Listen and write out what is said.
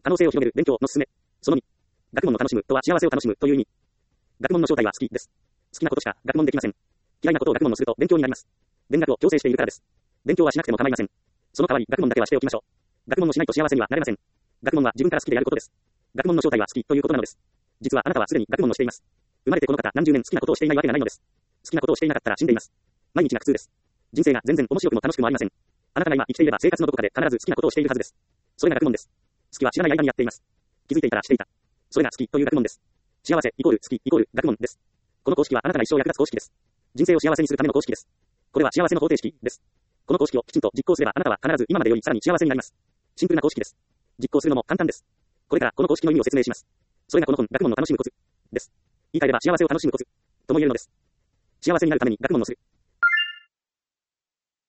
可能性を広げる勉強のすすめ。その2。学問の楽しむとは幸せを楽しむという意味。学問の正体は好きです。好きなことしか学問できません。嫌いなことを学問のすると勉強になります。勉学を強制しているからです。勉強はしなくても構いません。その代わり学問だけはしておきましょう。学問をしないと幸せにはなれません。学問は自分から好きでやることです。学問の正体は好きということなのです。実はあなたはすでに学問をしています。生まれてこの方何十年好きなことをしていないわけがないのです。好きなことをしていなかったら死んでいます。毎日が苦痛です。人生が全然面白くも楽しくもありません。あなたが今生きていれば生活のどこかで必ず好きなことをしているはずです。それが学問です。好きは知らない間にやっています。気づいていたらしていた。それが好きという学問です。幸せイコール好きイコール学問です。この公式はあなたが一生役立つ公式です。人生を幸せにするための公式です。これは幸せの方程式です。この公式をきちんと実行すればあなたは必ず今までよりさらに幸せになります。シンプルな公式です。実行するのも簡単です。これからこの公式の意味を説明します。それがこの本、学問の楽しむコツです。言い換えれば幸せを楽しむコツとも言えるのです。幸せになるために学問をする。